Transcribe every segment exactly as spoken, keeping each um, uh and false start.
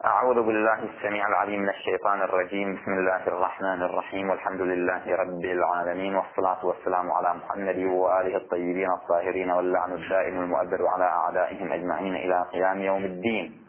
أعوذ بالله السميع العليم من الشيطان الرجيم. بسم الله الرحمن الرحيم، والحمد لله رب العالمين، والصلاة والسلام على محمد وآله الطيبين الطاهرين، واللعن الدائم المؤبد على أعدائهم أجمعين إلى قيام يوم الدين.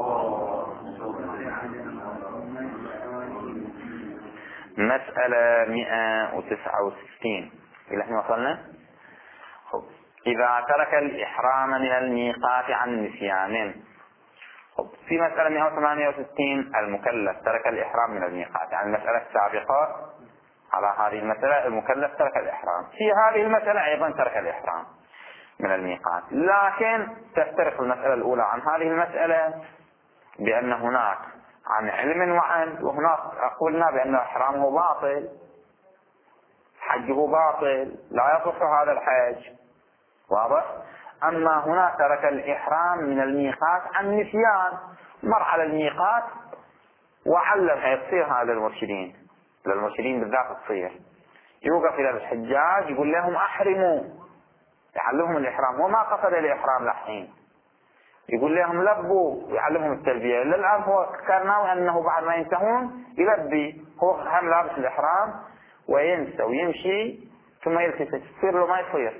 مسألة مئة وتسعة وستين إلى حين وصلنا. إذا ترك الإحرام من الميقات عن نسيان. في مسألة مئة وثمانية وستين المكلف ترك الإحرام من الميقات، يعني المسألة السابقة على هذه المسألة المكلف ترك الإحرام، في هذه المسألة أيضا ترك الإحرام من الميقات، لكن تفترق المسألة الأولى عن هذه المسألة بأن هناك عن علم وعن، وهناك قلنا بأن إحرامه باطل، حجه باطل، لا يصح هذا الحج، واضح؟ أما هنا ترك الإحرام من الميقات عن نسيان، مر على الميقات وعلم، يصير هذا للمرشدين، للمرشدين بالذات تصير، يوقف إلى الحجاج يقول لهم أحرموا، يعلمهم الإحرام وما قصد الإحرام لحين، يقول لهم لبوا ويعلمهم التلبية. للآن هو كرناه أنه بعد ما ينتهون يلبي، هو هم لابس الإحرام وينسى ويمشي ثم يلتفت، يصير له ما يصير،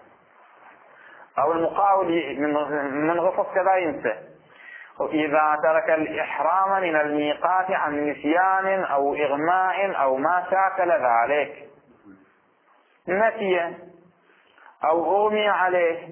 أو المقاول من غفص كذا ينسى. إذا ترك الإحرام من الميقات عن نسيان أو إغماء أو ما شاكل ذلك، نسي أو أغمي عليه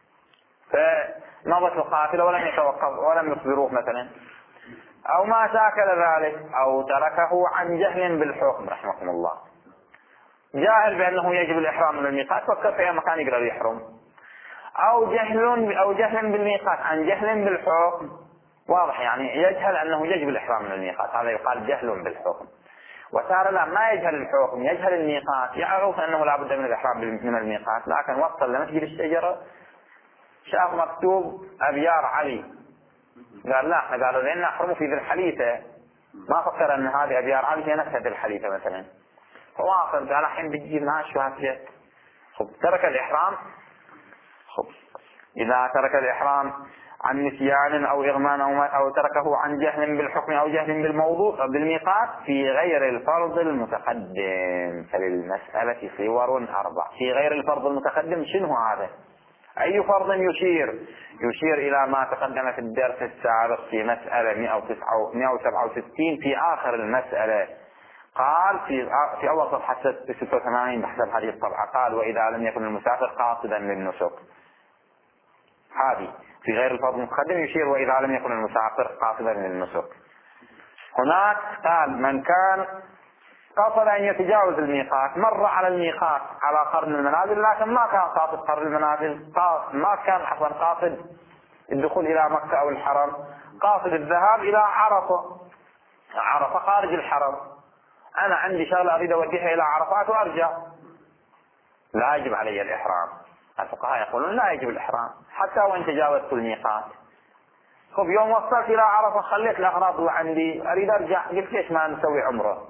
فمضت القافلة ولم يتوقف ولم يخبروه مثلا، أو ما شاكل ذلك، أو تركه عن جهل بالحكم رحمكم الله، جاهل بأنه يجب الإحرام من الميقات، فكر في أي مكان يقدر يحرم، أو جهل أو جهل بالميقات عن جهل بالحكم، واضح يعني يجهل أنه يجب الإحرام من الميقات، هذا يقال جهل بالحكم. وصار لا ما يجهل الحكم، يجهل الميقات، يعرف أنه لا بد من الإحرام من الميقات، لكن وصل لمسجد الشجرة شاف مكتوب أبيار علي، قال لا، احنا قالوا لنا نحرم في ذي الحليفة، ما فكر أن هذه أبيار علي هي نفسها ذي الحليفة مثلا، فواصل قال الحين بتجي معاه شوية. خب ترك الإحرام. خب إذا ترك الإحرام عن نسيان أو إغمان أو تركه عن جهل بالحكم أو جهل بالموضوع بالميقات في غير الفرض المتقدم، فللمسألة صور أربع. في غير الفرض المتقدم شنو هذا؟ أي فرض يشير؟ يشير إلى ما تقدم في الدرس السابق في مسألة مئة وسبعة وستين في آخر المسألة، قال في في أول صفحة ستة وثمانين بحسب هذه الطبعة، قال وإذا لم يكن المسافر قاصدا للنسك، هذه في غير الفرض المتقدم يشير وإذا لم يكن المسافر قاصدا للنسك. هناك قال من كان قصد أن يتجاوز الميقات، مر على الميقات على قرن المنازل، لكن ما كان قاصد قرن المنازل، ما كان حصلا قاصد الدخول إلى مكة أو الحرم، قاصد الذهاب إلى عرفة، عرفة خارج الحرم، أنا عندي شغلة أريد أوديها إلى عرفات وأرجع، لا يجب علي الإحرام. الفقهاء يقولون لا يجب الإحرام حتى وإن تجاوزت الميقات. خب يوم وصلت إلى عرفة خليت الأغراض وعندي أريد أرجع، قلت ليش ما نسوي عمره؟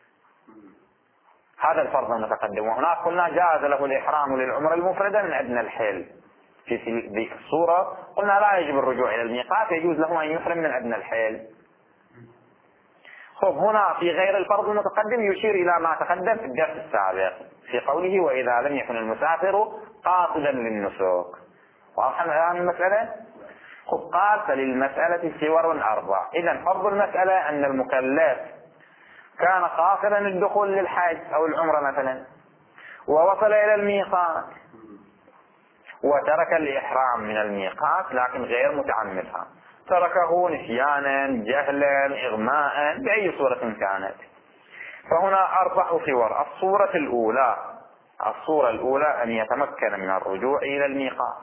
هذا الفرض المتقدم. وهناك قلنا جاز له الإحرام للعمرة المفردة من أدنى الحل، في ذيك الصورة قلنا لا يجب الرجوع إلى الميقات، يجوز له أن يحرم من أدنى الحل. خب هنا في غير الفرض المتقدم يشير إلى ما تقدم في الدرس السابق في قوله وإذا لم يكن المسافر قاصدا للنسك. واضح الآن المسألة؟ خب قال فللمسألة صور أربع. إذن فرض المسألة أن المكلف كان قاصدا الدخول للحج أو العمرة مثلا، ووصل إلى الميقات وترك الإحرام من الميقات لكن غير متعمدها، تركه نسيانا جهلا إغماء بأي صورة كانت. فهنا أربع صور. الصورة الأولى الصورة الأولى أن يتمكن من الرجوع إلى الميقات،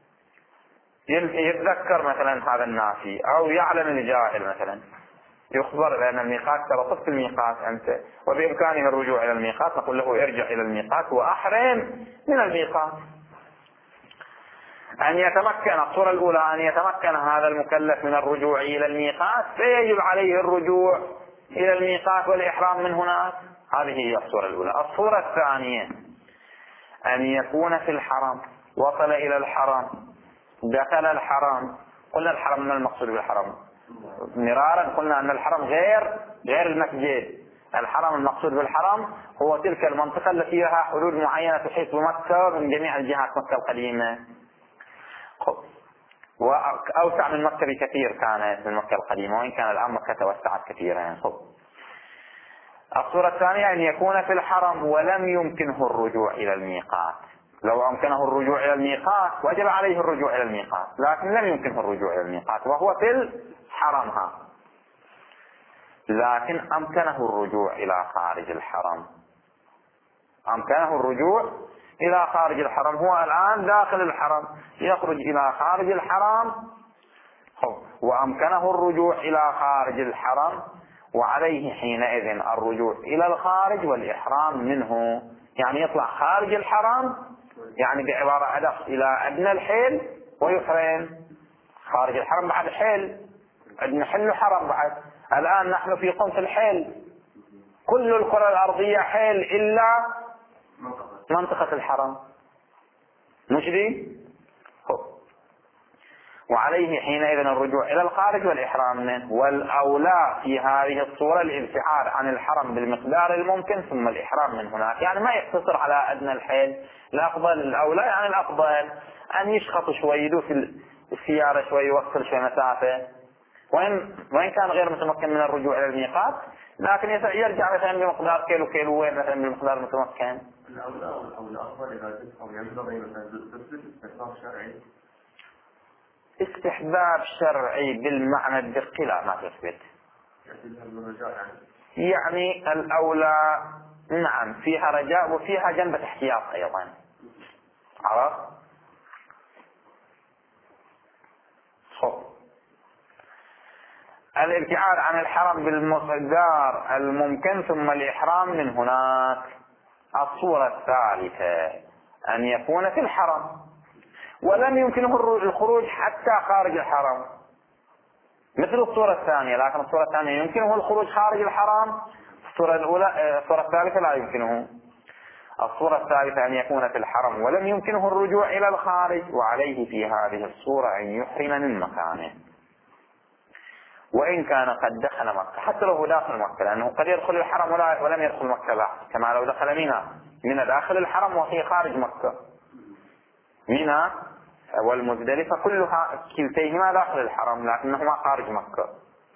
يتذكر مثلا هذا الناسي أو يعلم الجاهل مثلا، يخبر بأن الميقات ترى صف الميقات أنت، وبإمكانه الرجوع إلى الميقات، نقول له ارجع إلى الميقات وأحرم من الميقات. أن يتمكن الصورة الأولى أن يتمكن هذا المكلف من الرجوع إلى الميقات، فيجب عليه الرجوع إلى الميقات والإحرام من هناك. هذه هي الصورة الأولى. الصورة الثانية أن يكون في الحرم، وصل إلى الحرم، دخل الحرم، قلنا الحرم ما المقصود بالحرم؟ مرارا قلنا أن الحرم غير غير المسجد. الحرم المقصود بالحرم هو تلك المنطقة التي لها حدود معينة تحيط بمكة من جميع الجهات، مكة القديمة وأوسع من مكة بكثير كانت من مكة القديمة، وإن كان الآن مكة توسعت كثيرا. الصورة الثانية أن يكون في الحرم ولم يمكنه الرجوع إلى الميقات. لو أمكنه الرجوع إلى الميقات وجب عليه الرجوع إلى الميقات، لكن لم يمكنه الرجوع إلى الميقات وهو في الحرم، ها لكن أمكنه الرجوع إلى خارج الحرم. أمكنه الرجوع إلى خارج الحرم، هو الآن داخل الحرم، يخرج إلى خارج الحرم وأمكنه الرجوع إلى خارج الحرم، وعليه حينئذ الرجوع إلى الخارج والإحرام منه. يعني يطلع خارج الحرم، يعني بعبارة أدق إلى أدنى الحيل ويحرم. خارج الحرم بعد حيل، عندنا حل حرم بعد. الآن نحن في قنص الحيل، كل الكرة الأرضية حيل إلا منطقة الحرم، مش دي؟ وعليه حينئذ الرجوع إلى الخارج والإحرام منه. والأولى في هذه الصورة الابتعاد عن الحرم بالمقدار الممكن ثم الإحرام من هناك، يعني ما يقتصر على أدنى الحيل. الأفضل الأولى يعني الأفضل أن يشخط شوي، يدوس السيارة شوي، يوصل شوي مسافة، وإن وإن كان غير متمكن من الرجوع إلى الميقات، لكن يرجع مثلا بمقدار كيلو كيلوين مثلا بالمقدار المتمكن. الأولى أو الأفضل إذا جزء أو ينبغي مثلا تثبت استحباب شرعي. استحباب شرعي بالمعنى الدقي لا، ما تثبت. يعني الأولى نعم فيها رجاء وفيها جنبة احتياط أيضا، عرفت؟ خب الابتعاد عن الحرم بالمقدار الممكن ثم الإحرام من هناك. الصورة الثالثة أن يكون في الحرم ولم يمكنه الخروج حتى خارج الحرم مثل الصورة الثانية، لكن الصورة الثانية يمكنه الخروج خارج الحرم، الصورة الأولى الصورة الثالثة لا يمكنه. الصورة الثالثة أن يكون في الحرم ولم يمكنه الرجوع إلى الخارج، وعليه في هذه الصورة أن يحرم من مكانه وإن كان قد دخل مكة، حتى لو هو داخل مكة، لأنه قد يدخل الحرم ولم يدخل مكة بعد، كما لو دخل منى من داخل الحرم وهي خارج مكة. منى والمزدلفة كلها كلتيهما داخل الحرم لكنهما خارج مكة.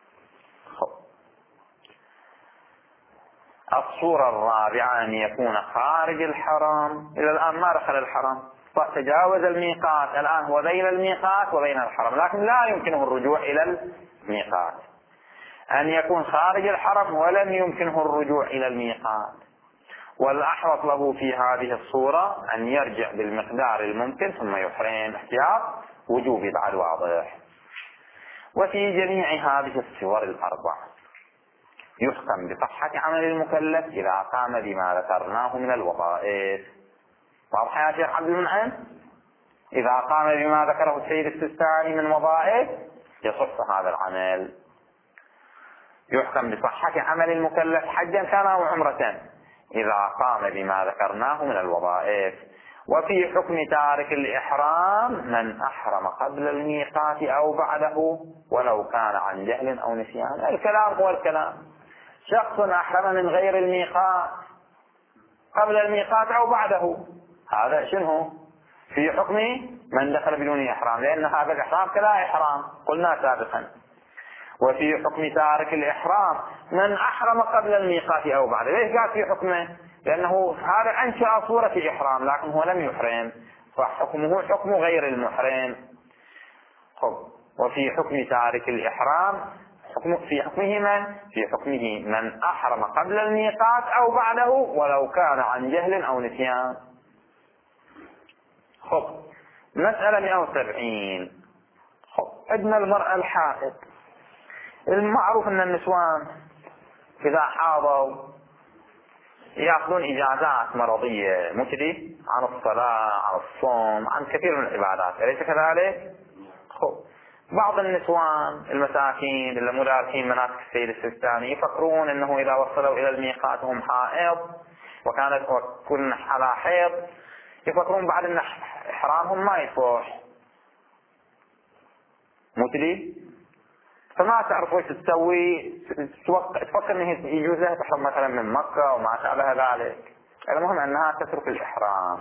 الصورة الرابعة أن يكون خارج الحرم، إلى الآن ما دخل الحرم، فتجاوز الميقات، الآن هو بين الميقات وبين الحرم لكن لا يمكنه الرجوع إلى الميقات. أن يكون خارج الحرم ولم يمكنه الرجوع إلى الميقات، والأحوط له في هذه الصورة أن يرجع بالمقدار الممكن ثم يحرم. احتياط وجوبي بعد واضح. وفي جميع هذه الصور الأربع يحكم بصحة عمل المكلف إذا قام بما ذكرناه من الوظائف. واضح يا شيخ عبد المنعم؟ إذا قام بما ذكره السيد السيستاني من وظائف يصح هذا العمل. يحكم بصحة عمل المكلف حجا كان أو عمرة إذا قام بما ذكرناه من الوظائف. وفي حكم تارك الإحرام من أحرم قبل الميقات أو بعده ولو كان عن جهل أو نسيان. الكلام هو الكلام، شخص أحرم من غير الميقات قبل الميقات أو بعده، هذا شنو؟ في حكم من دخل بدون إحرام، لأن هذا الإحرام كلا إحرام قلنا سابقا. وفي حكم تارك الإحرام من أحرم قبل الميقات أو بعده. ليش قال في حكمه؟ لأنه هذا أنشأ صورة إحرام لكن هو لم يحرم، فحكمه حكم غير المحرم. وفي حكم تارك الإحرام حكم في حكمه من؟ في حكمه من أحرم قبل الميقات أو بعده ولو كان عن جهل أو نسيان. خب مسألة مئة وسبعين. خب عندنا المرأة الحائض. المعروف أن النسوان إذا حاضوا يأخذون إجازات مرضية مجدي عن الصلاة عن الصوم عن كثير من العبادات، أليس كذلك؟ خب بعض النسوان المساكين اللي مدارسين مناسك السيد السيستاني يفكرون أنه إذا وصلوا إلى الميقات هم حائض وكانت كل على حيض، يفكرون بعد أن إحرامهم ما يصح مجدي. فما تعرف وش تسوي، تفكر انه يجوز لها تحرم مثلا من مكة وما شابه ذلك. المهم انها تترك الاحرام.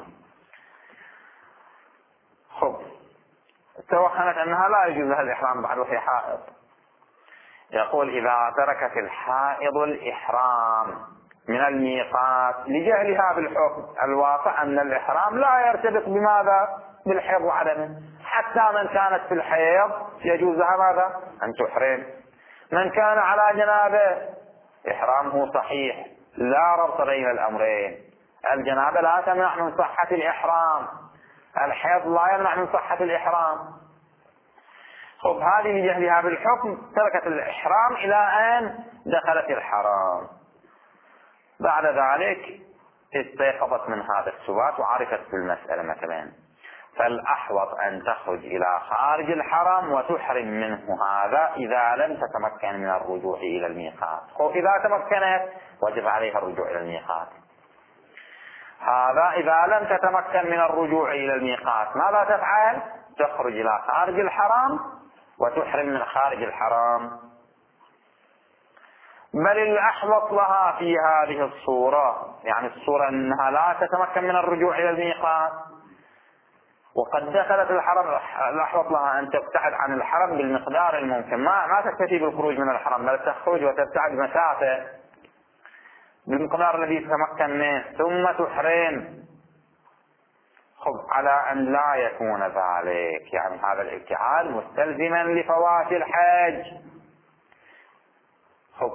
خب توهمت انها لا يجوز لها الاحرام بعد وهي حائض. يقول اذا تركت الحائض الاحرام من الميقات لجهلها بالحكم الواقع ان الاحرام لا يرتبط بماذا؟ بالحيض وعدمه. حتى من كانت في الحيض يجوز لها ماذا؟ ان تحرم. من كان على جنابه احرامه صحيح، لا ربط بين الامرين. الجنابه لا تمنع من صحة الاحرام، الحيض لا يمنع من صحة الاحرام. خب هذه لجهلها بالحكم تركت الاحرام الى ان دخلت الحرام. بعد ذلك استيقظت من هذا السبات وعرفت بالمسألة مثلا، فالأحوط أن تخرج إلى خارج الحرم وتحرم منه هذا إذا لم تتمكن من الرجوع إلى الميقات. وإذا تمكنت وجب عليها الرجوع إلى الميقات. هذا إذا لم تتمكن من الرجوع إلى الميقات ماذا تفعل؟ تخرج إلى خارج الحرم وتحرم من خارج الحرم. بل الأحوط لها في هذه الصورة، يعني الصورة أنها لا تتمكن من الرجوع إلى الميقات وقد دخلت الحرم، الأحوط لها أن تبتعد عن الحرم بالمقدار الممكن، ما ما تكتفي بالخروج من الحرم بل تخرج وتبتعد مسافة بالمقدار الذي تتمكن منه ثم تحرم. خب على أن لا يكون ذلك، يعني هذا الابتعاد مستلزما لفوات الحج. خب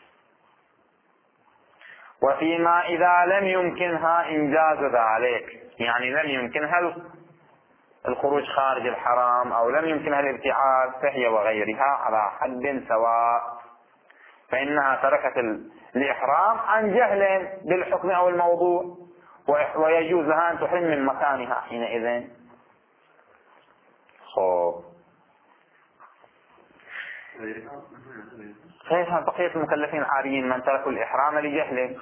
وفيما إذا لم يمكنها إنجاز ذلك، يعني لم يمكنها الخروج خارج الحرام أو لم يمكنها الابتعاد، فهي وغيرها على حد سواء، فإنها تركت الإحرام عن جهل بالحكم أو الموضوع ويجوز لها أن تحرم من مكانها حينئذ. خب غيرها بقية المكلفين العاديين من تركوا الإحرام لجهله.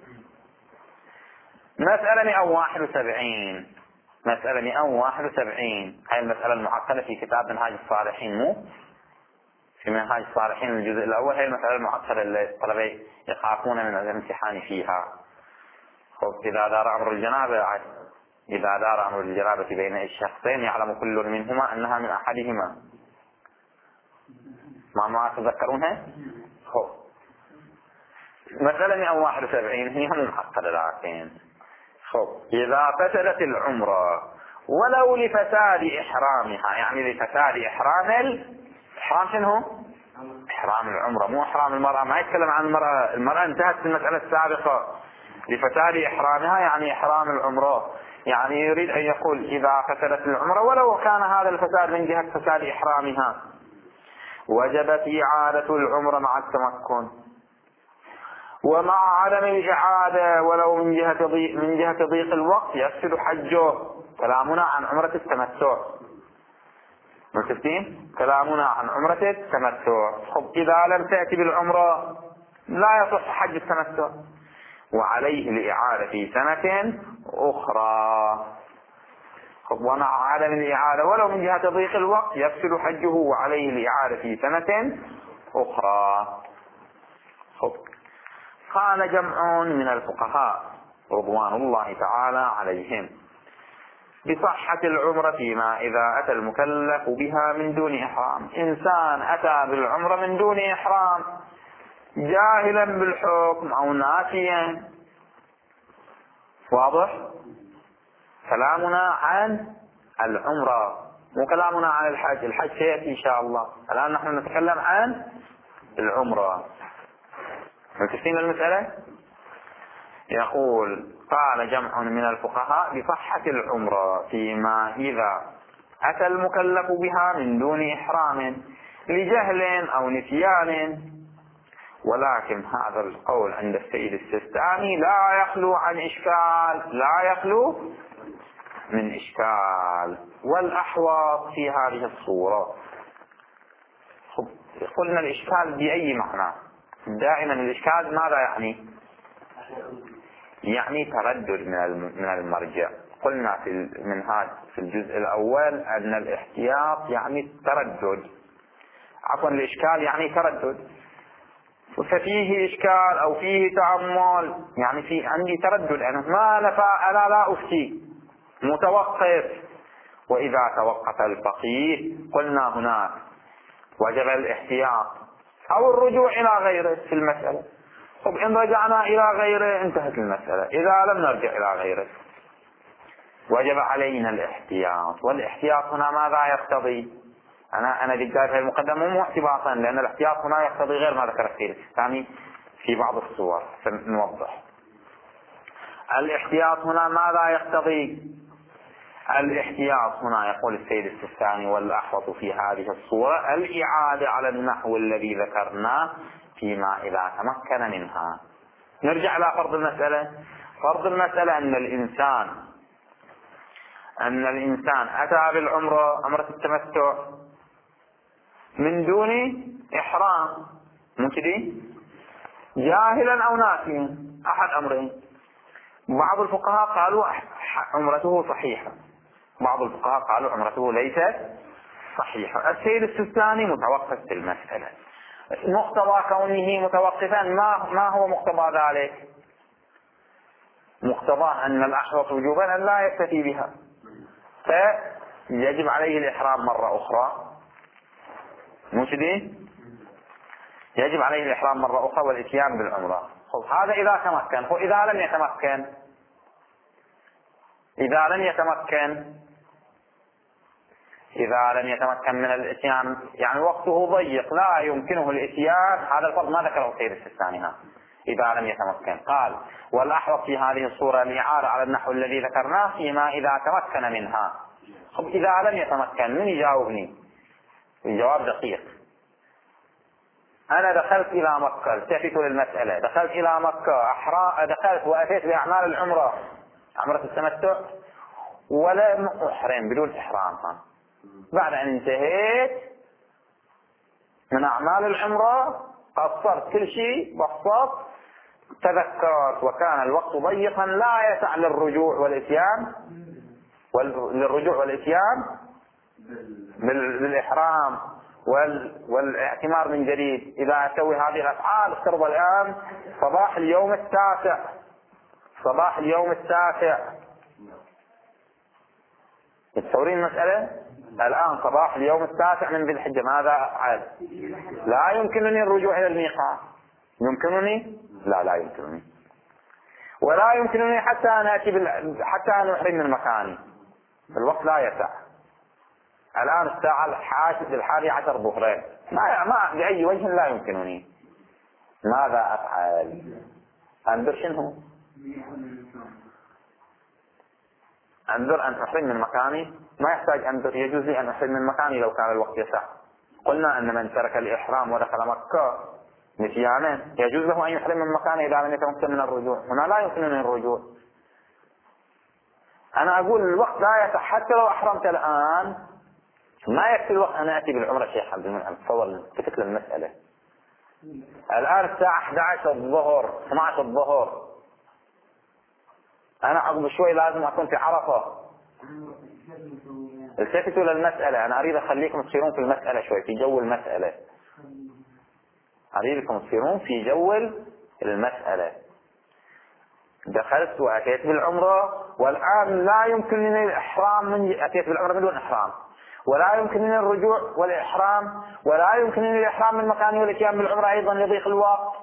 مسألة مئة وواحد وسبعين، مسألة مئة وواحد وسبعين هاي المسألة المعقدة في كتاب منهاج الصالحين، مو في منهاج الصالحين الجزء الأول. هي المسألة المعقدة اللي الطلبة يخافون من الامتحان فيها. خب إذا دار أمر الجنابة، إذا دار أمر الجنابة بين الشخصين يعلم كل منهما أنها من أحدهما، ما ما تذكرونها؟ خب مسألة مئة وواحد وسبعين هي معقدة لكن خب إذا فسدت العمرة ولو لفساد إحرامها، يعني لفساد إحرام الإحرام شنو؟ إحرام العمرة مو إحرام المرأة، ما يتكلم عن المرأة، المرأة انتهت في المسألة السابقة. لفساد إحرامها يعني إحرام العمرة، يعني يريد أن يقول إذا فسدت العمرة ولو كان هذا الفساد من جهة فساد إحرامها وجبت إعادة العمرة مع التمكن، ومع عدم الإعادة ولو من جهة ضيق من جهة ضيق الوقت يفسد حجه. كلامنا عن عمرة التمتع، متفقين؟ كلامنا عن عمرة التمتع. خب إذا لم تأتي بالعمرة لا يصح حج التمتع وعليه الإعادة في سنة أخرى. خب ومع عدم الإعادة ولو من جهة ضيق الوقت يفسد حجه وعليه الإعادة في سنة أخرى. خب قال جمع من الفقهاء رضوان الله تعالى عليهم بصحة العمرة فيما إذا أتى المكلف بها من دون إحرام. إنسان أتى بالعمرة من دون إحرام جاهلا بالحكم أو ناسيا، واضح؟ كلامنا عن العمرة مو كلامنا عن الحج، الحج سيأتي إن شاء الله، الآن نحن نتكلم عن العمرة. متفقين المسألة؟ يقول قال جمع من الفقهاء بصحة العمرة فيما إذا أتى المكلف بها من دون إحرام لجهل أو نسيان، ولكن هذا القول عند السيد السيستاني لا يخلو عن إشكال، لا يخلو من إشكال. والأحوط في هذه الصورة، قلنا الإشكال بأي معنى؟ دائما الإشكال ماذا يعني؟ يعني تردد من المرجع. قلنا في المنهاج في الجزء الأول أن الاحتياط يعني التردد، عفوا الإشكال يعني تردد، ففيه إشكال أو فيه تأمل، يعني في عندي تردد، أنا ما نفع، أنا لا أفتي، متوقف. وإذا توقف الفقيه قلنا هناك وجب الاحتياط أو الرجوع إلى غيره في المسألة. طب إن رجعنا إلى غيره انتهت المسألة، إذا لم نرجع إلى غيره وجب علينا الاحتياط. والاحتياط هنا ماذا يقتضي؟ أنا أنا ذكرت هذه المقدمة مو احتباطا، لأن الاحتياط هنا يقتضي غير ما ذكر السيد السيستاني في بعض الصور، سنوضح. الاحتياط هنا ماذا يقتضي؟ الاحتياط هنا يقول السيد السيستاني والأحوط في هذه الصورة الإعادة على النحو الذي ذكرناه فيما إذا تمكن منها. نرجع إلى فرض المسألة. فرض المسألة أن الإنسان أن الإنسان أتى بالعمرة، عمرة التمتع، من دون إحرام، مو كذي؟ جاهلا أو ناسيا، أحد أمرين. بعض الفقهاء قالوا عمرته صحيحة، بعض الفقهاء قالوا عمرته ليست صحيحة. السيد السيستاني متوقف في المسألة. مقتضى كونه متوقفا ما ما هو مقتضى ذلك؟ مقتضى أن الأحوط وجوبا أن لا يكتفي بها، فيجب عليه الإحرام مرة أخرى، مو كذي؟ يجب عليه الإحرام مرة أخرى والإتيان بالعمرة. هذا إذا تمكن. وإذا لم يتمكن، إذا لم يتمكن إذا لم يتمكن من الإتيان، يعني وقته ضيق لا يمكنه الإتيان، هذا الفرض ما ذكره السيد السيستاني هنا. إذا لم يتمكن قال والأحوط في هذه الصورة الإعارة على النحو الذي ذكرناه فيما إذا تمكن منها. طب إذا لم يتمكن من يجاوبني؟ الجواب دقيق. أنا دخلت إلى مكة، التفت للمسألة، دخلت إلى مكة أحرا دخلت وأتيت بأعمال العمرة، عمرة التمتع، ولم أحرم بدون إحرام. بعد أن انتهيت من أعمال العمرة قصرت كل شيء، بسطت، تذكرت وكان الوقت ضيقا لا يسع للرجوع والإتيان للرجوع والإتيان بالإحرام والاعتمار من جديد. إذا أسوي هذه الأفعال افترض الآن صباح اليوم التاسع صباح اليوم التاسع تصورين المسألة؟ الآن صباح اليوم التاسع من ذي الحجة، ماذا أفعل؟ لا يمكنني الرجوع إلى الميقات. يمكنني؟ لا لا يمكنني. ولا يمكنني حتى أن أتي بال... حتى أن أحرم من مكاني، الوقت لا يسع. الآن الساعة الحاشية الحادي عشر ظهرين، ما ما بأي وجه لا يمكنني. ماذا أفعل؟ أنظر شنو؟ أنظر أن أحرم من مكاني؟ ما يحتاج أنظر، يجوز لي أن أحرم من مكاني لو كان الوقت يسع. قلنا أن من ترك الإحرام ودخل مكة نسيانا يجوز له أن يحرم من مكانه إذا لم يتمكن من الرجوع. هنا لا يمكنني الرجوع. أنا أقول الوقت لا يسع، حتى لو أحرمت الآن ما يكفي الوقت أن أتي بالعمرة. شيخ عبد المنعم تصور تفك المسألة. الآن الساعة أحد عشر الظهر، اثنا عشر الظهر، أنا عقب شوي لازم أكون في عرفة. التفتوا للمسألة، أنا أريد أخليكم تصيرون في المسألة شوي، في جو المسألة. أريدكم تصيرون في جو المسألة. دخلت وأتيت بالعمرة والآن لا يمكنني الإحرام من أتيت بالعمرة بدون إحرام، ولا يمكنني الرجوع والإحرام، ولا يمكنني الإحرام من مكاني والإتيان بالعمرة أيضا لضيق الوقت.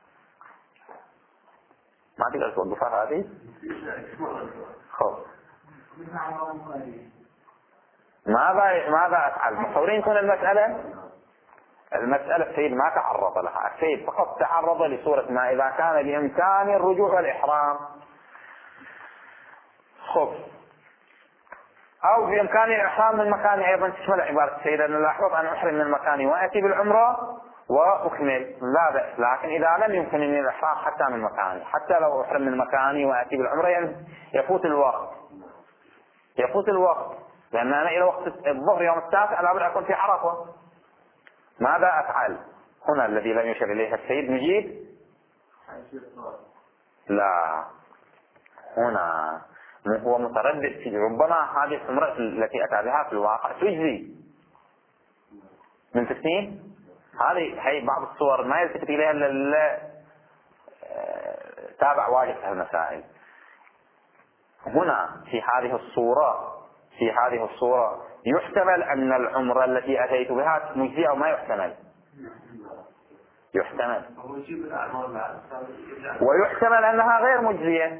ما تقدر توقفها هذه؟ خب ماذا ماذا أفعل؟ تصورين كون المسألة المسألة السيد ما تعرض لها، السيد فقط تعرض لصورة ما إذا كان بإمكاني الرجوع والإحرام. خب أو بإمكاني الإحرام من مكاني أيضا تشمل عبارة السيد أن الأحوط أن أحرم من مكاني وأتي بالعمرة وأكمل، لا بأس. لكن إذا لم يمكنني الإحرام حتى من مكاني، حتى لو أحرم من مكاني وأتي بالعمرة، يعني يفوت الوقت يفوت الوقت لأن أنا إلى وقت الظهر يوم التاسع لابد أكون في عرفة. ماذا أفعل؟ هنا الذي لم يشر إليه السيد نجيب لا، هنا هو متردد في ربما هذه العمرة التي أتى بها في الواقع تجزي من ستين. هذه هي بعض الصور ما يلتفت إليها إلا تابع واجد في المسائل. هنا في هذه الصورة في هذه الصورة يحتمل أن العمرة التي أتيت بها مجزية أو ما يحتمل؟ يحتمل. ويحتمل أنها غير مجزية.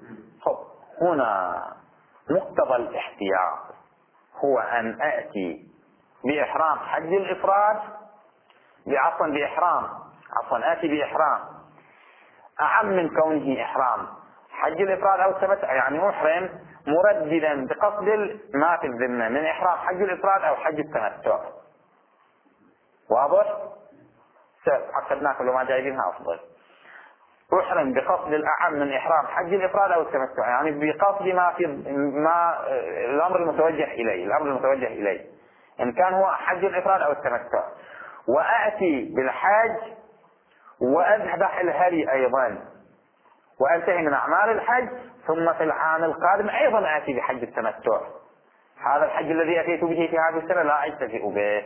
هنا مقتضى الاحتياط هو أن أأتي بإحرام حج الإفراد بعفوا بإحرام عفوا آتي بإحرام أعم من كونه إحرام حج الإفراد أو التمتع، يعني أحرم مرددا بقصد ما في الذمة من إحرام حج الإفراد أو حج التمتع. واضح؟ عقدناك لو ما جايبينها أفضل. أحرم بقصد الأعم من إحرام حج الإفراد أو التمتع، يعني بقصد ما في ما الأمر المتوجه إليه الأمر المتوجه إليه إن كان هو حج الإفراد أو التمتع، وأأتي بالحج وأذبح الهدي أيضا وأنتهي من أعمال الحج، ثم في العام القادم أيضا آتي بحج التمتع. هذا الحج الذي أتيت به في هذه السنة لا أجتزئ به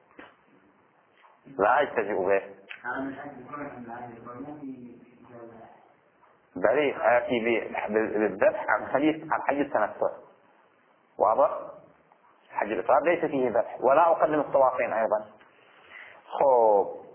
لا أجتزئ به بل آتي بالذبح عن حج عن حج التمتع. واضح؟ حج الإفراد ليس فيه ذبح ولا أقدم الطوافين أيضا. خوب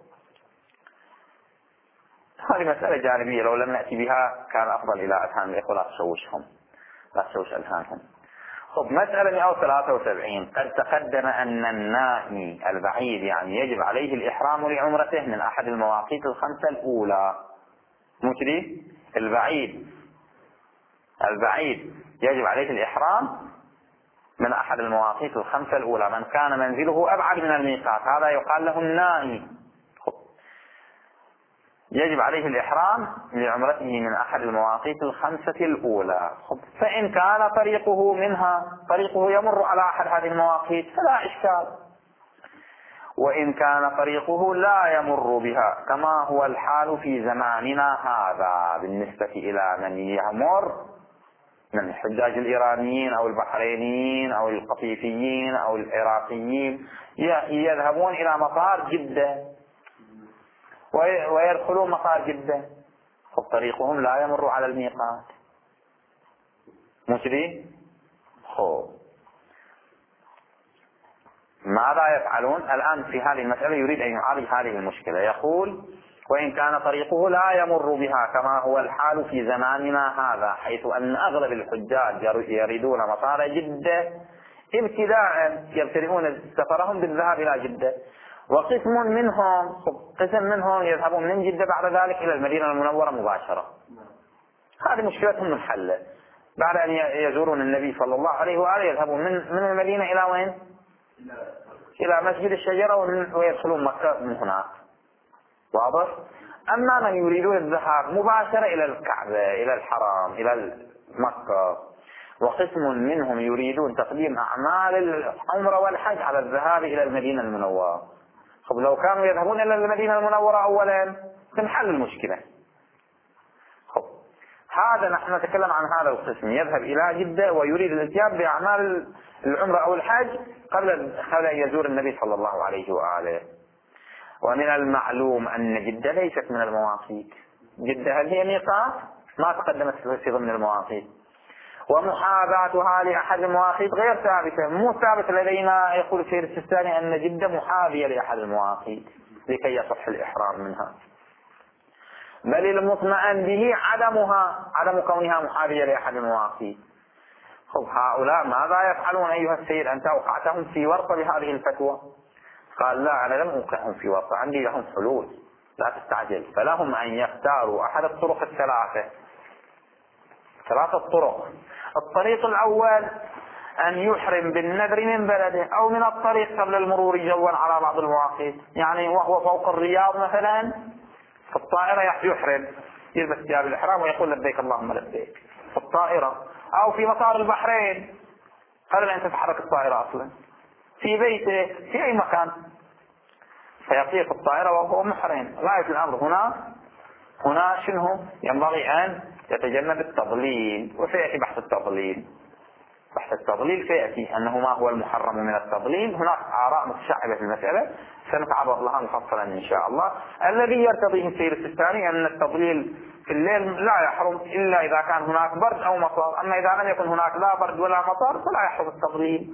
هذه مسألة جانبية لو لم نأتي بها كان أفضل إلى أذهان الإخوة لا تشوشهم لا تشوش أذهانهم. خب مسألة مئة وثلاثة وسبعين قد تقدم أن النائي البعيد يعني يجب عليه الإحرام لعمرته من أحد المواقيت الخمسة الأولى. مو كذي؟ البعيد البعيد يجب عليه الإحرام من أحد المواقيت الخمسة الأولى من كان منزله أبعد من الميقات، هذا يقال له النائي. يجب عليه الإحرام لعمرته من أحد المواقيت الخمسة الأولى. فإن كان طريقه منها طريقه يمر على أحد هذه المواقيت فلا إشكال، وإن كان طريقه لا يمر بها كما هو الحال في زماننا هذا بالنسبة إلى من يمر من الحجاج الإيرانيين أو البحرينيين أو القطيفيين أو العراقيين يذهبون إلى مطار جدة ويدخلون مطار جدة، طريقهم لا يمر على الميقات. مو كذي؟ خو ماذا يفعلون الآن في هذه المسألة؟ يريد أن يعالج هذه المشكلة. يقول وإن كان طريقه لا يمر بها كما هو الحال في زماننا هذا، حيث أن أغلب الحجاج يريدون مطار جدة ابتداء يبتدئون سفرهم بالذهاب إلى جدة، وقسم منهم قسم منهم يذهبون من جدة بعد ذلك إلى المدينة المنورة مباشرة. هذه مشكلتهم منحلة بعد أن يزورون النبي صلى الله عليه وآله، يذهبون من من المدينة إلى وين؟ إلى مسجد الشجرة ويدخلون مكة من هناك. واضح؟ أما من يريدون الذهاب مباشرة إلى الكعبة إلى الحرم إلى مكة، وقسم منهم يريدون تقديم أعمال العمرة والحج على الذهاب إلى المدينة المنورة. طب لو كانوا يذهبون إلى المدينة المنورة أولا تنحل المشكلة. خب هذا نحن نتكلم عن هذا القسم يذهب إلى جدة ويريد الاتيان بأعمال العمرة أو الحج قبل قبل أن يزور النبي صلى الله عليه وآله. ومن المعلوم أن جدة ليست من المواقيت. جدة هل هي ميقات؟ ما تقدمت في ضمن المواقيت، ومحاذاتها لأحد المواقيت غير ثابتة. مو ثابت لدينا يقول الشيخ السيستاني أن جدة محاذية لأحد المواقيت لكي يصح الإحرام منها، بل المطمئن به عدمها عدم كونها محاذية لأحد المواقيت. خب هؤلاء ماذا يفعلون أيها السيد؟ أنت أوقعتهم في ورطة بهذه الفتوى. قال لا أنا لم أوقعهم في ورطة، عندي لهم حلول لا تستعجل. فلهم أن يختاروا أحد الطرق الثلاثة ثلاثة طرق. الطريق الأول أن يحرم بالنذر من بلده أو من الطريق قبل المرور جوا على بعض المواقيت، يعني وهو فوق الرياض مثلا في الطائرة يحرم يلبس ثياب الإحرام ويقول لبيك اللهم لبيك في الطائرة، أو في مطار البحرين قبل أن تتحرك الطائرة أصلا، في بيته في أي مكان فيطير في الطائرة وهو محرم. غاية الأمر هنا هنا شنو؟ ينبغي أن يتجنب التضليل، وسيأتي بحث التضليل. بحث التضليل سيأتي أنه ما هو المحرم من التضليل. هناك آراء متشعبة في المسألة سنتعرض لها مفصلا إن شاء الله. الذي يرتضيه السيد السيستاني أن التضليل في الليل لا يحرم إلا إذا كان هناك برد أو مطر، أما إذا لم يكن هناك لا برد ولا مطر فلا يحرم التضليل.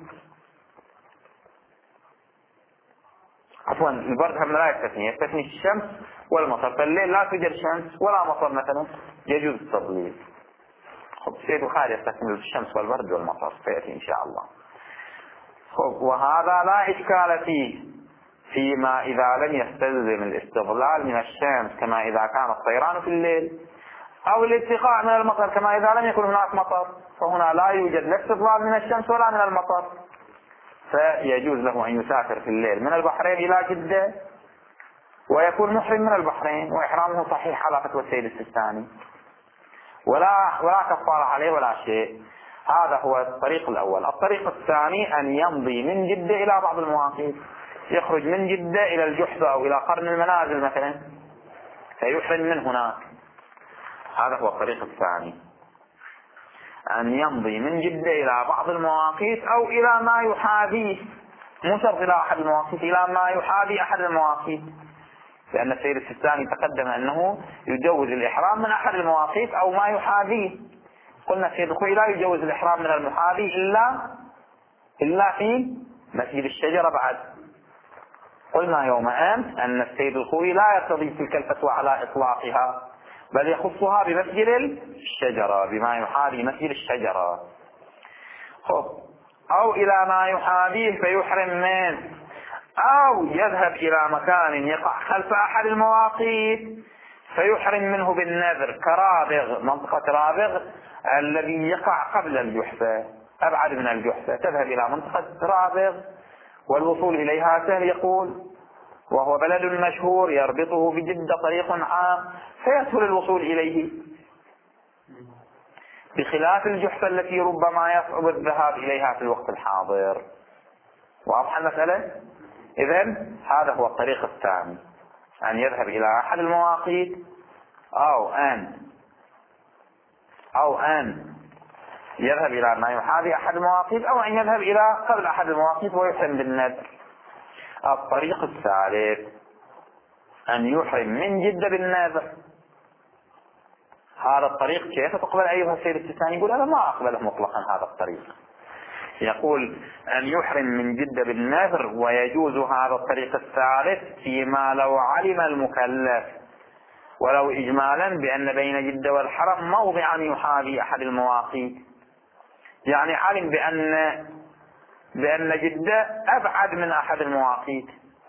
عفوا البرد هم لا يستثني، يستثني الشمس والمطر، فالليل لا توجد شمس ولا مطر مثلا يجوز التضليل. خب السيد البخاري يستثني الشمس والبرد والمطر سيأتي إن شاء الله. خب وهذا لا إشكال فيه فيما إذا لم يستلزم الاستظلال من الشمس كما إذا كان الطيران في الليل، أو الاتقاء من المطر كما إذا لم يكن هناك مطر، فهنا لا يوجد لا استظلال من الشمس ولا من المطر، فيجوز له أن يسافر في الليل من البحرين إلى جدة ويكون محرم من البحرين وإحرامه صحيح على فتوى السيد السيستاني، ولا ولا كفارة عليه ولا شيء. هذا هو الطريق الأول. الطريق الثاني أن يمضي من جدة إلى بعض المواقيت، يخرج من جدة إلى الجحفة أو إلى قرن المنازل مثلا فيحرم من هناك. هذا هو الطريق الثاني، أن يمضي من جدة إلى بعض المواقيت أو إلى ما يحاذيه، مو شرط إلى أحد المواقيت، إلى ما يحاذي أحد المواقيت، لأن السيد السيستاني تقدم أنه يجوز الإحرام من أحد المواقيت أو ما يحاذيه. قلنا السيد الخوي لا يجوز الإحرام من المحاذي إلا إلا في مسجد الشجرة. بعد قلنا يوم أمس أن السيد الخوي لا يرتضي تلك الفتوى على إطلاقها، بل يخصها بمسجد الشجرة بما يحاذي مسجد الشجرة. خب أو إلى ما يحاذيه فيحرم منه، أو يذهب إلى مكان يقع خلف أحد المواقيت فيحرم منه بالنذر كرابغ، منطقة رابغ الذي يقع قبل الجحفة أبعد من الجحفة، تذهب إلى منطقة رابغ والوصول إليها سهل يقول، وهو بلد مشهور يربطه بجدة طريق عام فيسهل الوصول إليه، بخلاف الجحفة التي ربما يصعب الذهاب إليها في الوقت الحاضر. واضح المسألة؟ إذن هذا هو الطريق الثاني، أن يذهب إلى أحد المواقيت أو أن أو أن يذهب إلى ما يحاذي أحد المواقيت أو أن يذهب إلى قبل أحد المواقيت ويحرم بالنذر. الطريق الثالث أن يحرم من جدة بالنذر. هذا الطريق كيف تقبل أيها السيد السيستاني؟ يقول أنا ما أقبله مطلقا هذا الطريق، يقول أن يحرم من جدة بالنذر، ويجوز هذا الطريق الثالث فيما لو علم المكلف ولو إجمالا بأن بين جدة والحرم موضعا يحاذي أحد المواقيت، يعني علم بأن بأن جدة أبعد من أحد المواقيت،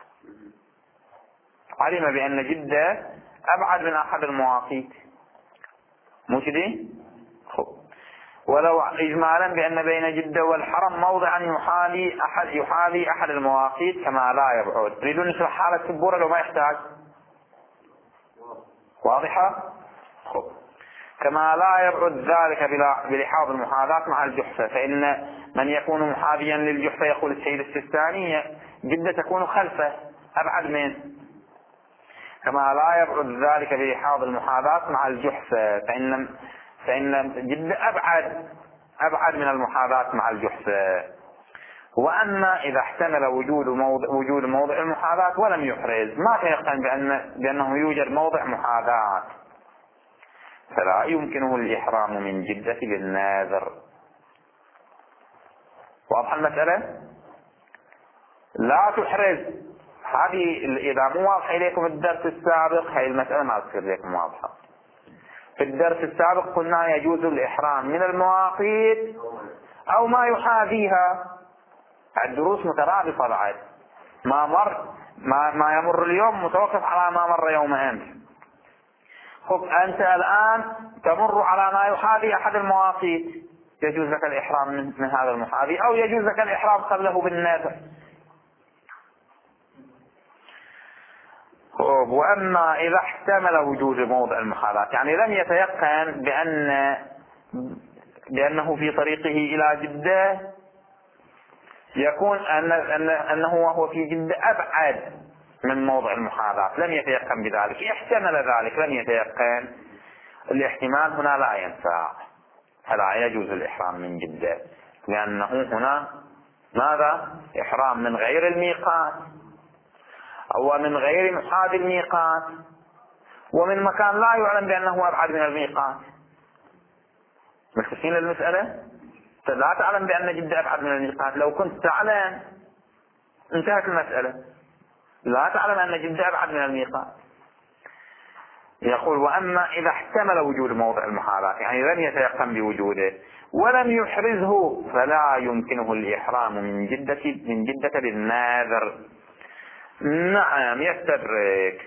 علم بأن جدة أبعد من أحد المواقيت، مو كذي؟ ولو إجمالا بأن بين جدة والحرم موضعا يحاذي أحد يحاذي أحد المواقيت كما لا يبعد. تريدون نشرح حالة سبورة لو ما يحتاج؟ واضحة؟ خب. كما لا يبعد ذلك بلحاظ المحاذاة مع الجحفة، فإن من يكون محاذيا للجحفة يقول السيد السيستاني جدة تكون خلفه أبعد منه، كما لا يبعد ذلك بلحاظ المحاذاة مع الجحفة، فإن فإن جدة أبعد أبعد من المحاذاة مع الجحفة. وأما إذا احتمل وجود موضع وجود موضع المحاذاة ولم يحرز، ما تيقن بأن بأنه يوجد موضع محاذاة، فلا يمكنه الإحرام من جدة بالناذر. واضح المسألة؟ لا تحرز. هذه إذا مو واضح إليكم الدرس السابق هذه المسألة ما تصير لكم واضحة. في الدرس السابق قلنا يجوز الإحرام من المواقيت أو ما يحاذيها. الدروس مترابطة بعد، ما مر ما, ما يمر اليوم متوقف على ما مر يوم أمس. خب أنت الآن تمر على ما يحاذي أحد المواقيت، يجوز لك الإحرام من, من هذا المحاذي، أو يجوز لك الإحرام قبله بالنذر. وأما إذا احتمل وجود موضع المحاذاة، يعني لم يتيقن بأن بأنه في طريقه إلى جدة يكون أن أن أنه وهو في جدة أبعد من موضع المحاذاة، لم يتيقن بذلك، احتمل ذلك لم يتيقن، الاحتمال هنا لا ينفع، فلا يجوز الإحرام من جدة، لأنه هنا ماذا؟ إحرام من غير الميقات. أو من غير محاذ الميقات، ومن مكان لا يعلم بأنه أبعد من الميقات. مختصين المسألة؟ لا تعلم بأن جدة أبعد من الميقات، لو كنت تعلم انتهت المسألة. لا تعلم أن جدة أبعد من الميقات. يقول وأما إذا احتمل وجود موضع المحاذاة، يعني لم يتيقن بوجوده ولم يحرزه، فلا يمكنه الإحرام من جدة من جدة بالناذر. نعم يستدرك.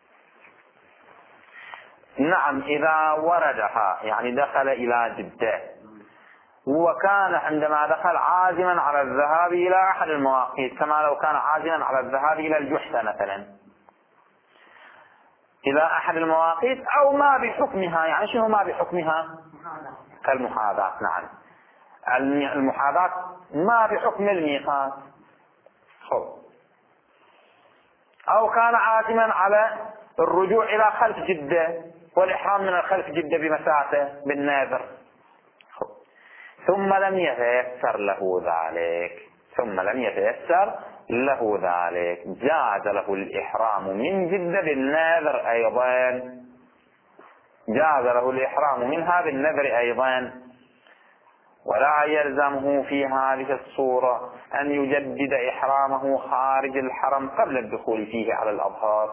نعم إذا وردها، يعني دخل إلى جدة وكان عندما دخل عازما على الذهاب إلى أحد المواقيت، كما لو كان عازما على الذهاب إلى الجحفة مثلا، إلى أحد المواقيت أو ما بحكمها. يعني شنو ما بحكمها؟ كالمحاذاة. نعم المحاذاة ما بحكم الميقات. خب. أو كان عازما على الرجوع إلى خلف جدة والإحرام من الخلف جدة بمسافة بالناذر، ثم لم يتيسر له ذلك ثم لم يتيسر له ذلك جاز له الإحرام من جدة بالنذر أيضا. جاز له الإحرام منها بالنذر أيضا، ولا يلزمه في هذه الصورة أن يجدد إحرامه خارج الحرم قبل الدخول فيه على الأظهار.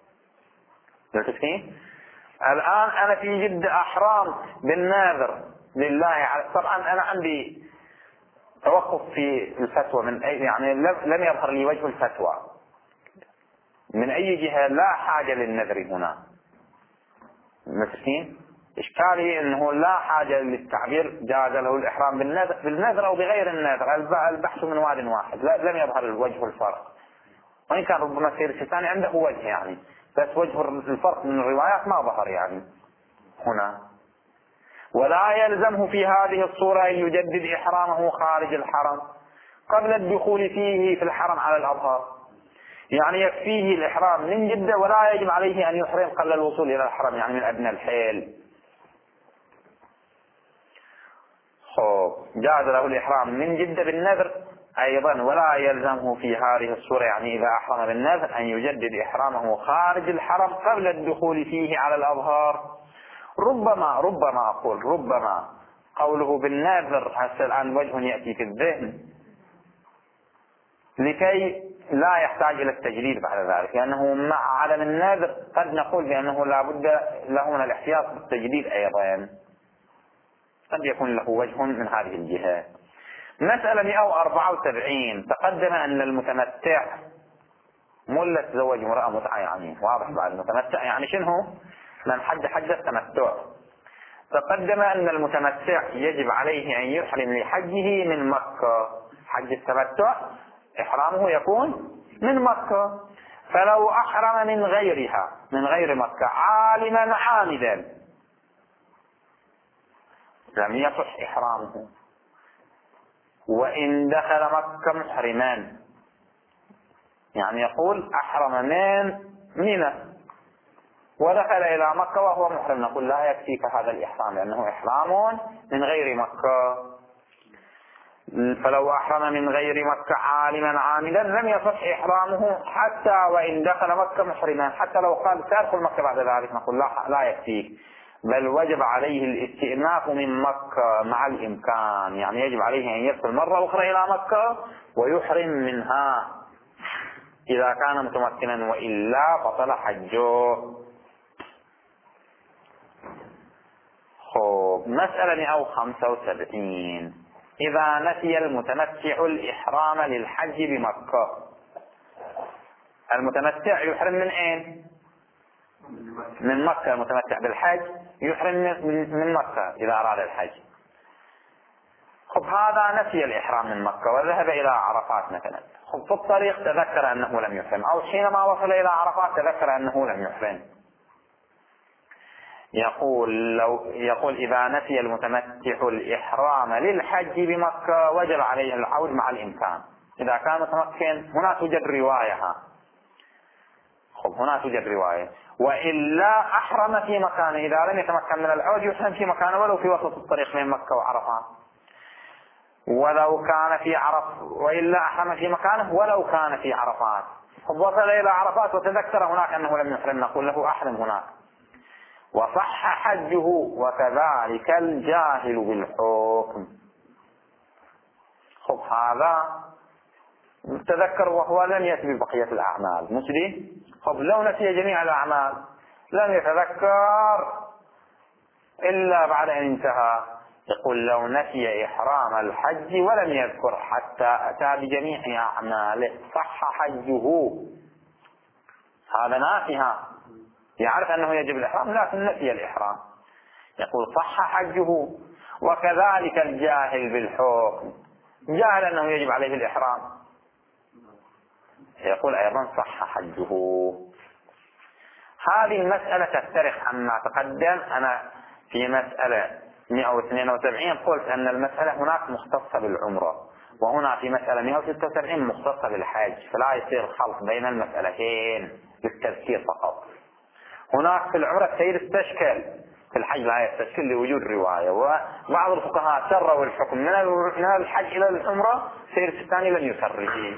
الآن أنا في جدة أحرام بالنذر لله. طبعا أنا عندي توقف في الفتوى من أي، يعني لم يظهر لي وجه الفتوى من أي جهة. لا حاجة للنذر هنا. مفهوم؟ إشكالي أنه لا حاجة للتعبير جاز له الإحرام بالنذر بالنذر أو بغير النذر. البحث من واد واحد، لم يظهر الوجه الفرق، وإن كان ربما السير الثاني عنده وجه يعني، بس وجه الفرق من الروايات ما ظهر يعني هنا. ولا يلزمه في هذه الصورة أن يجدد إحرامه خارج الحرم قبل الدخول فيه في الحرم على الأظهار. يعني يكفيه الإحرام من جدة ولا يجب عليه أن يحرم قبل الوصول إلى الحرم، يعني من أدنى الحيل. خب. جاز له الإحرام من جدة بالنذر أيضا، ولا يلزمه في هذه الصورة، يعني إذا أحرم بالنذر، أن يجدد إحرامه خارج الحرم قبل الدخول فيه على الأظهار. ربما ربما أقول ربما قوله بالنذر هسه الآن وجه يأتي في الذهن لكي لا يحتاج إلى التجديد بعد ذلك، لأنه مع عدم النذر قد نقول بأنه لا بد له من الاحتياط بالتجديد أيضا، قد يكون له وجه من هذه الجهة. مسألة مئة وأربعة وسبعين. تقدم أن المتمتع مو تزوج امرأة متعة، يعني واضح بعد المتمتع يعني شنو؟ من حج حج التمتع. تقدم أن المتمتع يجب عليه أن يحرم لحجه من مكة. حج التمتع إحرامه يكون من مكة، فلو أحرم من غيرها من غير مكة عالما عامدا لم يصح إحرامه. وإن دخل مكة محرما، يعني يقول أحرم من منى ودخل إلى مكة وهو محرم، نقول لا يكفيك هذا الإحرام لأنه إحرام من غير مكة. فلو أحرم من غير مكة عالما عامدا لم يصح إحرامه حتى وإن دخل مكة محرما. حتى لو قال سأدخل مكة بعد ذلك نقول لا, لا يكفيك، بل وجب عليه الاستئناف من مكة مع الإمكان، يعني يجب عليه أن يدخل مرة أخرى إلى مكة ويحرم منها إذا كان متمكنا، وإلا بطل حجه. خب. مسألة مئة وخمسة وسبعين. إذا نسي المتمتع الإحرام للحج بمكة. المتمتع يحرم من أين؟ من مكة. المتمتع بالحج يحرم من مكة إذا أراد الحج. خب. هذا نسي الإحرام من مكة وذهب إلى عرفات مثلا. خب. في الطريق تذكر أنه لم يحرم، أو حينما وصل إلى عرفات تذكر أنه لم يحرم. يقول لو يقول إذا نسي المتمتع الإحرام للحج بمكة وجب عليه العود مع الإمكان. إذا كان متمكن هنا توجد رواية. خب. هنا توجد رواية. وإلا أحرم في مكانه، إذا لم يتمكن من العود يحرم في مكانه ولو في وسط الطريق بين مكة وعرفات، ولو كان في عرف وإلا أحرم في مكانه ولو كان في عرفات. وصل إلى عرفات وتذكر هناك أنه لم يحرم، نقول له أحرم هناك وصح حجه، وكذلك الجاهل بالحكم. خب هذا تذكر وهو لم يأتي ببقية الأعمال مسلم. خب لو نسي جميع الأعمال لم يتذكر إلا بعد أن انتهى، يقول لو نسي إحرام الحج ولم يذكر حتى أتى بجميع أعماله صح حجه. هذا ناسها يعرف أنه يجب الإحرام لكن نسي الإحرام، يقول صح حجه. وكذلك الجاهل بالحكم، جاهل أنه يجب عليه الإحرام، يقول أيضا صح حجه. هذه المسألة تفترق عما تقدم. أنا في مسألة مئة واثنين وسبعين قلت أن المسألة هناك مختصة بالعمرة، وهنا في مسألة مئة وستة وسبعين مختصة بالحج، فلا يصير خلط بين المسألتين للتذكير فقط. هناك في العمرة السير استشكل، في الحج لا يستشكل لوجود رواية، وبعض الفقهاء سروا الحكم من الحج إلى العمرة، سير الثاني لم يسره.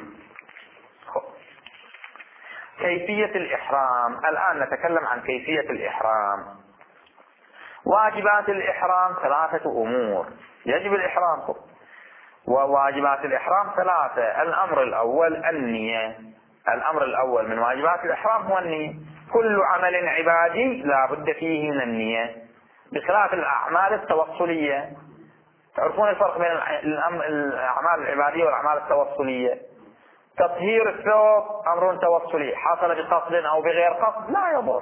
كيفية الإحرام، الآن نتكلم عن كيفية الإحرام. واجبات الإحرام ثلاثة أمور يجب الإحرام، وواجبات الإحرام ثلاثة. الأمر الأول النية، الأمر الأول من واجبات الإحرام هو النية. كل عمل عبادي لا بد فيه من النية، بخلاف الأعمال التوصلية. تعرفون الفرق بين الأعمال العبادية والأعمال التوصلية؟ تطهير الثوب أمر توصلي، حصل بقصد أو بغير قصد لا يضر.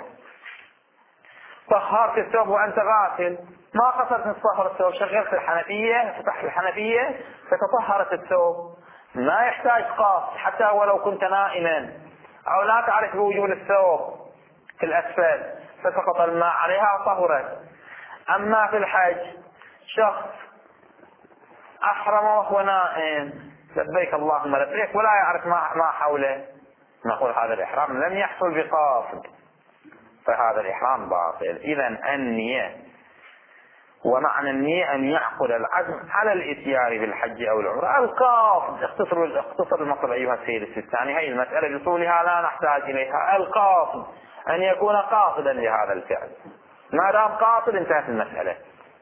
طهرت الثوب وأنت غاسل، ما قصدت من طهر الثوب، شغلت الحنفية، فتحت الحنفية فتطهرت الثوب، ما يحتاج قصد حتى ولو كنت نائما أو لا تعرف بوجود الثوب في الأسفل، فسقط الماء عليها وطهرت. أما في الحج شخص أحرم وهو نائم، لبيك اللهم لبيك، ولا يعرف ما حوله، نقول هذا الإحرام لم يحصل بقصد، فهذا الإحرام باطل. إذن النية، ومعنى النية أن يعقد العزم على الإتيان بالحج أو العمرة. القاصد، اختصر اختصر المطلب أيها السيد السيستاني، هذه المسألة بطولها لا نحتاج إليها. القاصد أن يكون قاصدا لهذا الفعل، ما دام قاصد انتهت المسألة.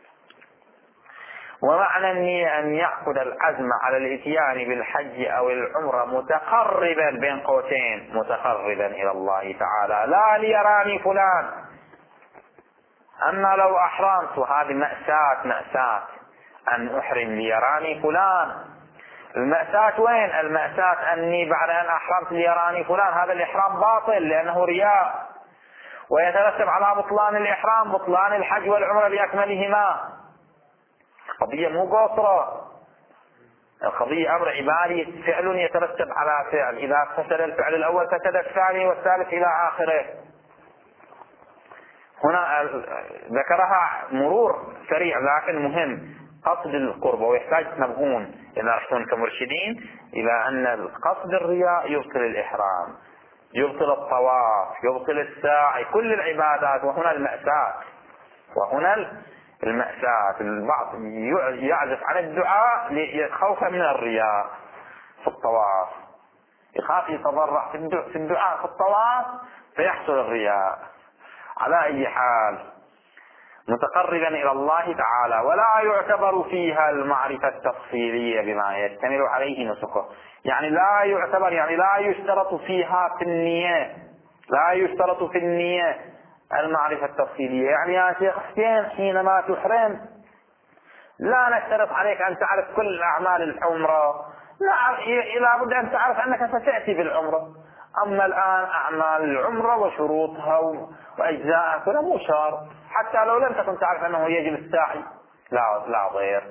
ومعنى النية أن يعقد العزم على الإتيان بالحج أو العمرة متقربا بين قوسين متقربا إلى الله تعالى، لا ليراني فلان. أما لو أحرمت، وهذه مأساة مأساة أن أحرم ليراني فلان. المأساة وين؟ المأساة أني بعد أن أحرمت ليراني فلان، هذا الإحرام باطل لأنه رياء، ويترتب على بطلان الإحرام بطلان الحج والعمرة بأكملهما. القضية مو قصرة، القضية أمر عبادي، فعل يترتب على فعل، إذا فسد الفعل الأول فسد الثاني والثالث إلى آخره. هنا ذكرها مرور سريع لكن مهم، قصد القرب، ويحتاج تنبهون إذا رحتون كمرشدين إلى أن القصد الرياء يبطل الإحرام، يبطل الطواف، يبطل السعي، كل العبادات. وهنا المأساة، وهنا المأساة البعض يعزف عن الدعاء خوفا من الرياء في الطواف، يخاف يتضرع في الدعاء في الطواف فيحصل الرياء. على أي حال متقربا إلى الله تعالى، ولا يعتبر فيها المعرفة التفصيلية بما يشتمل عليه نسكه، يعني لا يعتبر، يعني لا يشترط فيها في النية، لا يشترط في النية المعرفة التفصيلية. يعني يا شيخ حسين حينما تحرم لا نشترط عليك أن تعرف كل أعمال العمرة، لا، لابد أن تعرف أنك ستأتي بالعمرة. أما الآن أعمال العمرة وشروطها وأجزاءها كلها مو شرط، حتى لو لم تكن تعرف أنه يجب السعي لا لا ضير.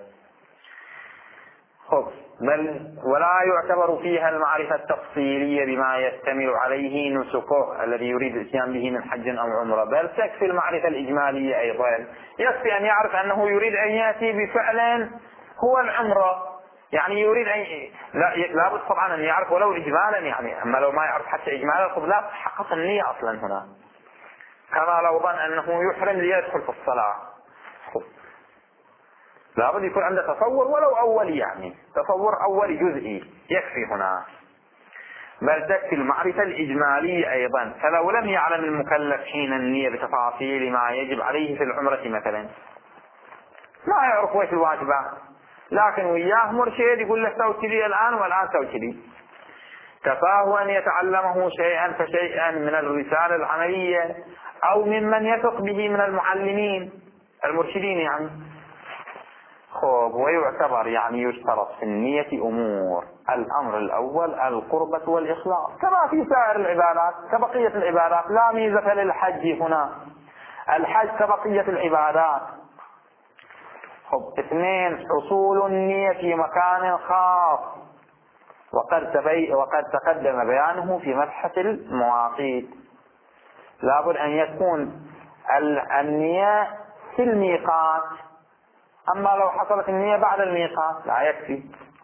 خب بل ولا يعتبر فيها المعرفة التفصيلية بما يشتمل عليه نسكه الذي يريد الاتيان به من حج أو عمرة، بل تكفي المعرفة الإجمالية أيضا. يكفي أن يعرف أنه يريد أن يأتي بفعل هو العمرة، يعني يريد أن لا لابد طبعا أن يعرف ولو إجمالا، يعني أما لو ما يعرف حتى إجمالا قبل لا تحقق النية أصلا هنا، كما لو ظن أنه يحرم ليدخل في الصلاة. لابد يكون عنده تصور ولو أولي، يعني تصور أولي جزئي يكفي هنا. بل تكفي المعرفة الإجمالية أيضا. فلو لم يعلم المكلف حين النية بتفاصيل ما يجب عليه في العمرة مثلا، ما يعرف وش الواجبات، لكن وياه مرشد يقول له سوي كذي الآن والآن سوي كذي، كفاه أن يتعلمه شيئا فشيئا من الرسالة العملية أو ممن يثق به من المعلمين المرشدين يعني. خب ويعتبر يعني يشترط في النية أمور: الأمر الأول القربة والإخلاص كما في سائر العبادات كبقية العبادات، لا ميزة للحج هنا، الحج كبقية العبادات. خب اثنين حصول النية في مكان خاص، وقد, تبي وقد تقدم بيانه في مبحث المواقيت. لابد أن يكون النية في الميقات، أما لو حصلت النية بعد الميقات لا يكفي.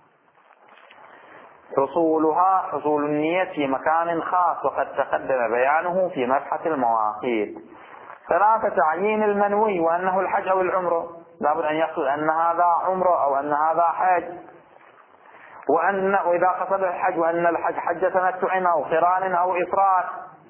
حصولها حصول النية في مكان خاص، وقد تقدم بيانه في مبحث المواقيت. ثلاثة تعيين المنوي وأنه الحج أو العمرة، لابد أن يقصد أن هذا عمرة أو أن هذا حج، وأن وإذا قصد الحج وأن الحج حج تمتع أو قران أو إفراد.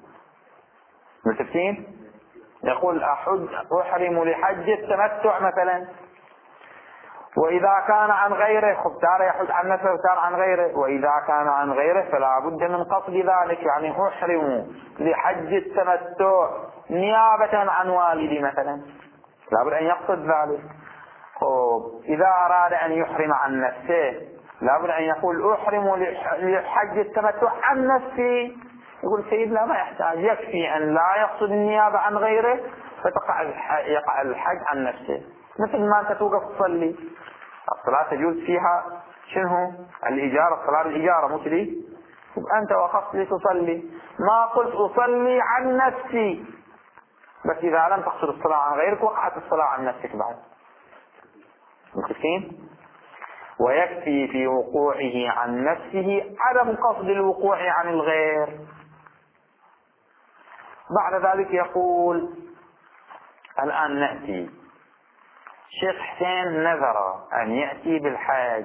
متفقين؟ يقول أحج أحرم لحج التمتع مثلا، وإذا كان عن غيره خب تارة يحج عن نفسه وتارة عن غيره، وإذا كان عن غيره فلا بد من قصد ذلك، يعني أحرم لحج التمتع نيابة عن والدي مثلا، لا بد أن يقصد ذلك. خب إذا أراد أن يحرم عن نفسه لا بد أن يقول أحرم لحج التمتع عن نفسي. يقول سيدنا ما يحتاج، يكفي أن لا يقصد النيابة عن غيره فتقع يقع الحج عن نفسه. مثل ما أنت توقف تصلي، الصلاة تجوز فيها شنو؟ الإجارة، الصلاة الإجارة مو كذي؟ أنت وقفت لتصلي، ما قلت أصلي عن نفسي، بس إذا لم تقصد الصلاة عن غيرك وقعت الصلاة عن نفسك بعد. متفقين؟ ويكفي في وقوعه عن نفسه عدم قصد الوقوع عن الغير. بعد ذلك يقول الآن نأتي شيخ حسين نذر أن يأتي بالحاج،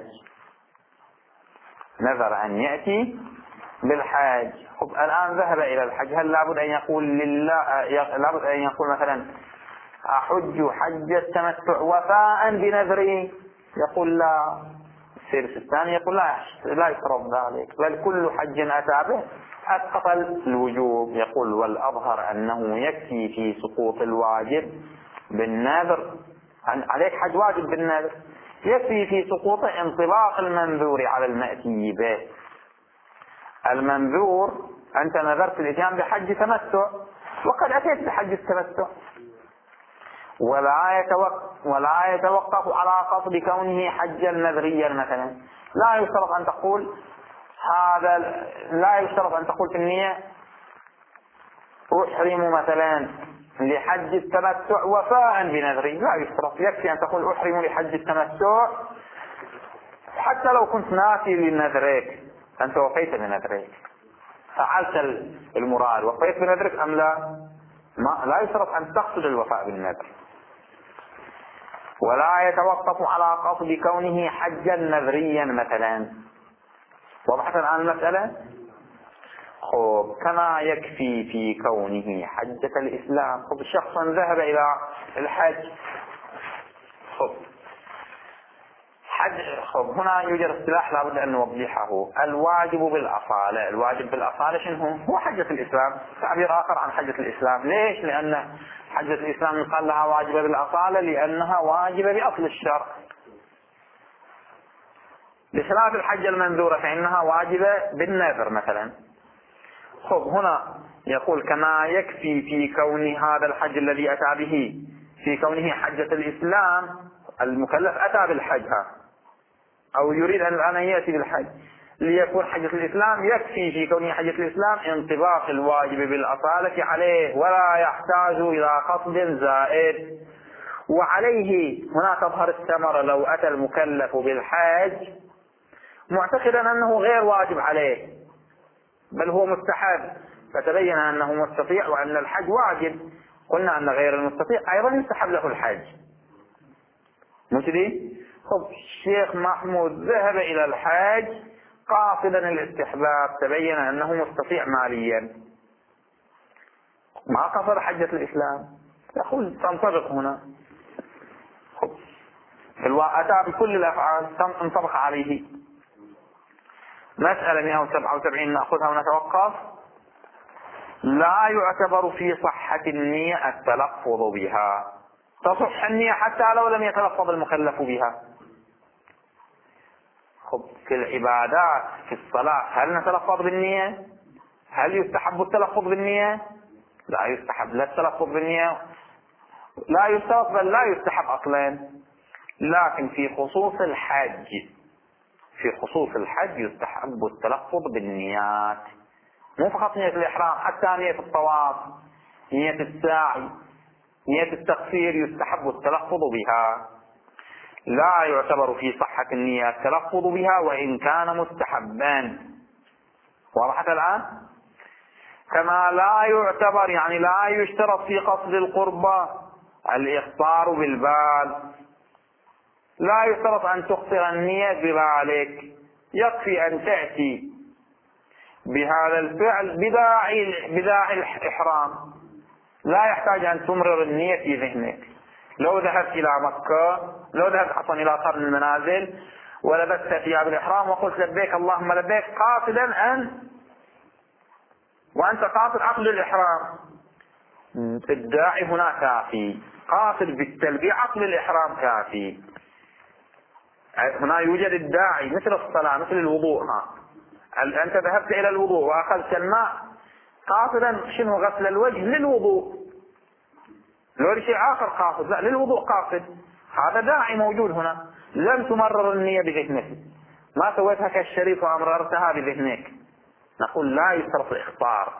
نذر أن يأتي بالحاج. خب الآن ذهب إلى الحج، هل لابد أن يقول لله، لابد أن يقول مثلا أحج حج التمتع وفاء بنذري؟ يقول لا. السيرس الثاني يقول لا لا يشترط ذلك، بل كل حج أتى به أسقط الوجوب. يقول والأظهر أنه يكفي في سقوط الواجب بالنذر، عليك حج واجب بالنذر، يكفي في سقوطه انطباق المنذور على المأتي به. المنذور أنت نذرت الإتيان بحج تمتع وقد أتيت بحج التمتع، ولا يتوقف, ولا يتوقف على قصد كونه حجا نذريا مثلا. لا يشترط أن تقول هذا، لا يشترط أن تقول في النية أحرم مثلا لحج التمتع وفاء بنذري، لا يشترط، يكفي أن تقول أحرم لحج التمتع حتى لو كنت ناسي لنذرك، أنت وفيت بنذرك، فعلت المراد، وفيت بنذرك أم لا؟ ما لا يشترط أن تقصد الوفاء بالنذر. ولا يتوقف على قصد كونه حجا نذريا مثلا. وضحت الآن المسألة؟ خب كما يكفي في كونه حجة الإسلام. خب شخص ذهب إلى الحج، خب حج، خب هنا يوجد اصطلاح لابد أن نوضحه: الواجب بالأصالة. الواجب بالأصالة شنو هو؟ هو حجة الإسلام، تعبير آخر عن حجة الإسلام. ليش؟ لأن حجة الإسلام يقال لها واجبة بالأصالة لأنها واجبة بأصل الشرع، بخلاف الحجة المنذورة فإنها واجبة بالنذر مثلا. خب هنا يقول كما يكفي في كون هذا الحج الذي أتى به في كونه حجة الإسلام، المكلف أتى بالحج أو يريد أن يأتي بالحج ليكون حجة الإسلام، يكفي في كونه حجة الإسلام انطباق الواجب بالأصالة عليه ولا يحتاج إلى قصد زائد. وعليه هنا تظهر الثمرة لو أتى المكلف بالحج معتقدا أنه غير واجب عليه بل هو مستحب، فتبين أنه مستطيع وأن الحج واجب، قلنا أن غير المستطيع أيضا يستحب له الحج. مجدي؟ خب الشيخ محمود ذهب إلى الحج قاصدا الاستحباب تبين أنه مستطيع ماليا، ما قصد حجة الإسلام، يقول تنطبق هنا، أتى بكل الأفعال تنطبق عليه. مسألة مئة وسبعة وسبعين نأخذها ونتوقف. لا يعتبر في صحة النية التلفظ بها، تصح النية حتى لو لم يتلفظ المكلف بها. خب في العبادات في الصلاة هل نتلفظ بالنية؟ هل يستحب التلفظ بالنية؟ لا يستحب لا التلفظ بالنية، لا يستحب بل لا يستحب أصلا. لكن في خصوص الحج في خصوص الحج يستحب التلفظ بالنيات، مو فقط نية الإحرام، حتى نية الطواف، نية السعي، نية التقصير يستحب التلفظ بها. لا يعتبر في صحة النية التلفظ بها وإن كان مستحبا. وضحت الآن؟ كما لا يعتبر يعني لا يشترط في قصد القربة الإخطار بالبال، لا يشترط أن تخطر النية ببالك، يكفي أن تأتي بهذا الفعل بداعي بداعي الإحرام، لا يحتاج أن تمرر النية في ذهنك. لو ذهبت إلى مكة، لو ذهبت أصلا إلى قرن المنازل ولبست ثياب الإحرام وقلت لبيك اللهم لبيك قاصدا أن وأنت قاصد عقد الإحرام، الداعي هنا كافي، قاصد بالتلبية عقد الإحرام كافي. هنا يوجد الداعي مثل الصلاة مثل الوضوء. ها أنت ذهبت إلى الوضوء وأخذت الماء قاصدا شنو غسل الوجه للوضوء، لو شيء آخر قاصد، لا للوضوء قاصد، هذا داعي موجود هنا. لم تمرر النية بذهنك، ما سويتها كالشريف وأمررتها بذهنك، نقول لا يشترط الإخطار،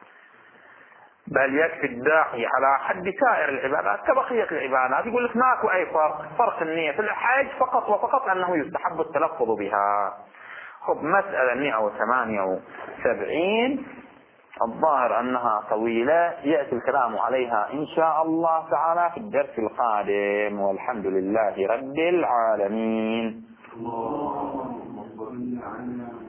بل يكفي الداعي على حد سائر العبادات كبقية العبادات. يقول لك ماكو أي فرق، فرق النية في الحج فقط وفقط أنه يستحب التلفظ بها. خب مسألة مئة وثمانية وسبعين الظاهر أنها طويلة، يأتي الكلام عليها إن شاء الله تعالى في الدرس القادم، والحمد لله رب العالمين.